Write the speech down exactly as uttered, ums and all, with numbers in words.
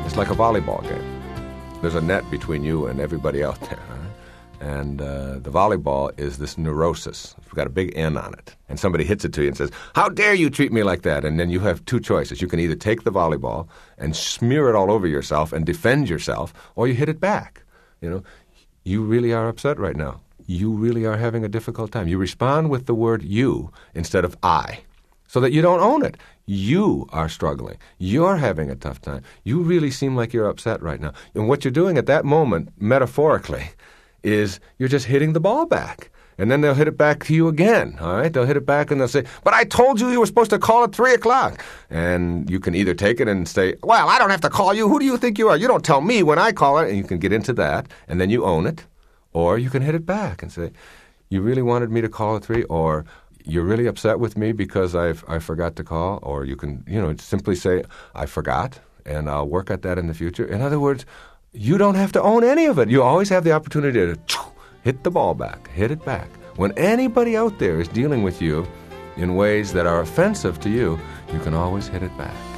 It's like a volleyball game. There's a net between you and everybody out there. Right? And uh, the volleyball is this neurosis. It's got a big N on it. And somebody hits it to you and says, how dare you treat me like that? And then you have two choices. You can either take the volleyball and smear it all over yourself and defend yourself, or you hit it back. You know, you really are upset right now. You really are having a difficult time. You respond with the word you instead of I, so that you don't own it. You are struggling. You're having a tough time. You really seem like you're upset right now. And what you're doing at that moment, metaphorically, is you're just hitting the ball back. And then they'll hit it back to you again, all right? They'll hit it back and they'll say, but I told you you were supposed to call at three o'clock. And you can either take it and say, well, I don't have to call you. Who do you think you are? You don't tell me when I call it. And you can get into that, and then you own it. Or you can hit it back and say, you really wanted me to call at three? Or you're really upset with me because I've, I forgot to call? Or you can, you know, simply say, I forgot, and I'll work at that in the future. In other words, you don't have to own any of it. You always have the opportunity to hit the ball back, hit it back. When anybody out there is dealing with you in ways that are offensive to you, you can always hit it back.